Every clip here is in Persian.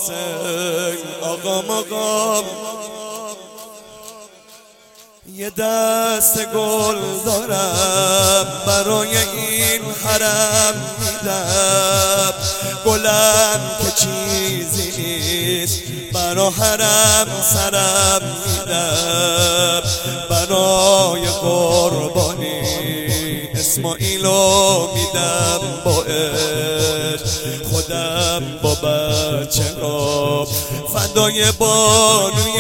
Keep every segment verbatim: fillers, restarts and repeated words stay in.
حسین آقا مقام یه دست گل دارم برای این حرم میدم، گلم که چیزی نیست برا حرم سرم میدم، برای قربانی اسماعیلو میدم با عشق، خودم با بچه ها فدای بانوی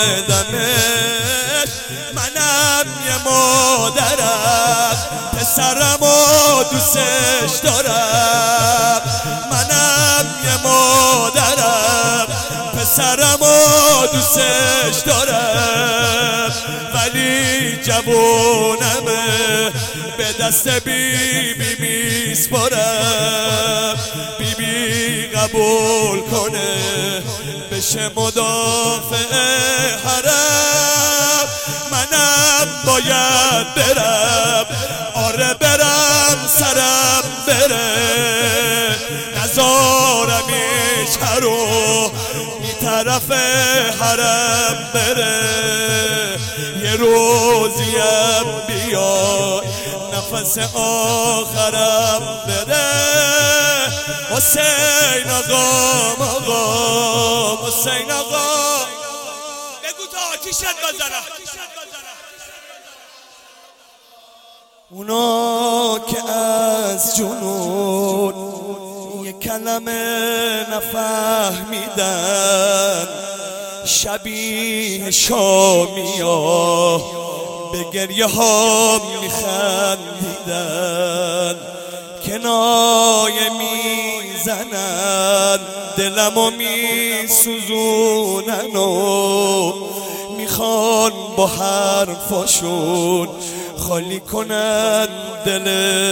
دمشق، منم یه مادرم پسرمو دوستش دارم، منم یه مادرم پسرمو دوستش دارم، ولی جوونمه به دست بی بی میسپارم، بی بی قبول کنه بشه مدافع حرم، منم باید برم، آره برم سرم بره، نزارم ایش هرو بی طرف حرم بره، یه روزیم بیاد نفس آخرم بده، حسین آقا آقا حسین آقا بگو تا آتیشت بزنم. اونا که از جنون یه کلمه نفهمیدن، شبیه شامیا به گریه ها میخندیدن، کنایه میزنن دلمو میسوزونن و میخوان با حرفاشون خالی کنن دل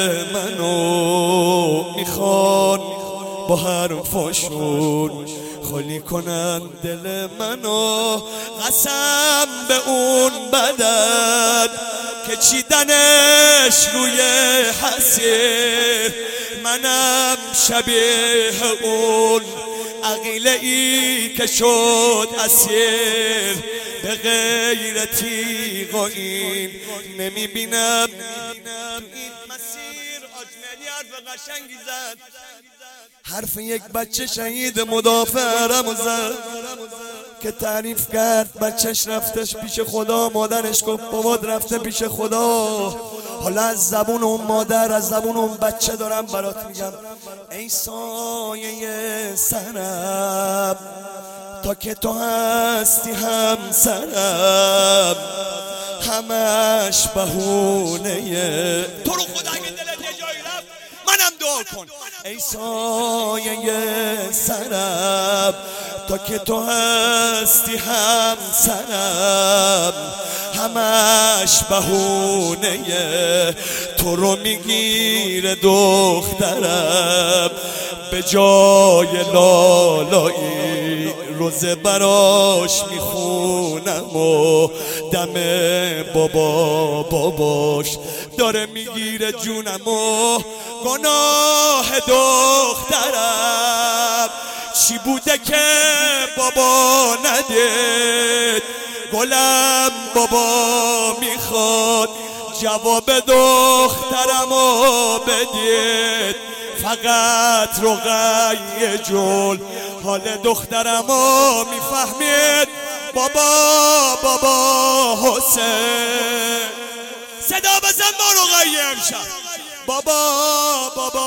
منو، میخوان با حرفاشون خالی کنن دل منو، قسم به اون بدن که چیدنش روی حسیر، منم شبیه اون عقیله ای که شد اسیر، به غیر تیغ و این نمیبینم این مسیر. آجملی حرف قشنگی زد، حرف یک بچه شهید مدافع حرم زد که تعریف کرد بچهش رفتش پیش خدا، مادرش گفت بابات رفته پیش خدا، حالا از زبون اون مادر از زبون اون بچه دارم برات میگم، ای سایه سرم تا که تو هستی همسرم، همش بهونه تو رو خدا اگه دلت یه جایی رفت منم دعا کن، ای سایه سرم تا که تو هستی همسرم، همش بهونه تو رو میگیره دخترم، به جای لالایی روزه براش میخونم و دم بابا باباش داره میگیره جونم و گناه دخترم چی بوده که بابا ندید، گلم بابا میخواد جواب دخترمو بدید، فقط رقیه جل حال دخترمو میفهمید، بابا بابا حسین صدا بزن ما رقیه امشب، بابا بابا